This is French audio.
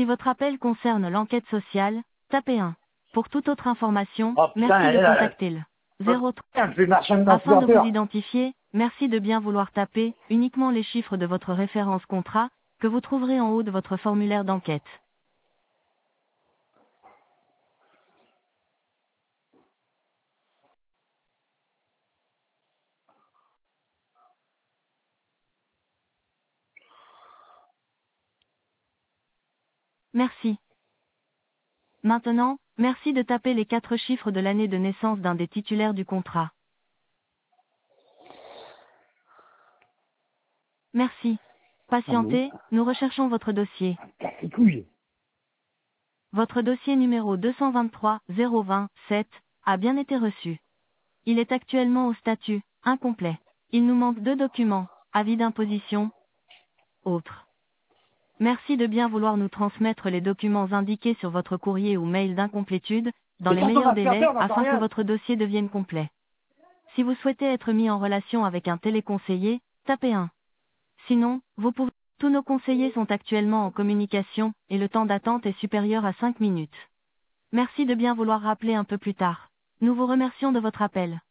Si votre appel concerne l'enquête sociale, tapez 1. Pour toute autre information, Oh putain, merci de elle, contacter le 03. je vais marcher dans Afin de vous l'ordinateur. identifier, merci de bien vouloir taper uniquement les chiffres de votre référence contrat, que vous trouverez en haut de votre formulaire d'enquête. Merci. Maintenant, merci de taper les 4 chiffres de l'année de naissance d'un des titulaires du contrat. Merci. Ah bon, Patientez, nous recherchons votre dossier. casse les couilles. Votre dossier numéro 223-027 a bien été reçu. Il est actuellement au statut incomplet. Il nous manque 2 documents, avis d'imposition, autres. Merci de bien vouloir nous transmettre les documents indiqués sur votre courrier ou mail d'incomplétude, dans Mais les quand on meilleurs va se faire délais, peur, on n'entend afin que rien. votre dossier devienne complet. Si vous souhaitez être mis en relation avec un téléconseiller, tapez 1. Sinon, vous pouvez... Tous nos conseillers sont actuellement en communication, et le temps d'attente est supérieur à 5 minutes. Merci de bien vouloir rappeler un peu plus tard. Nous vous remercions de votre appel.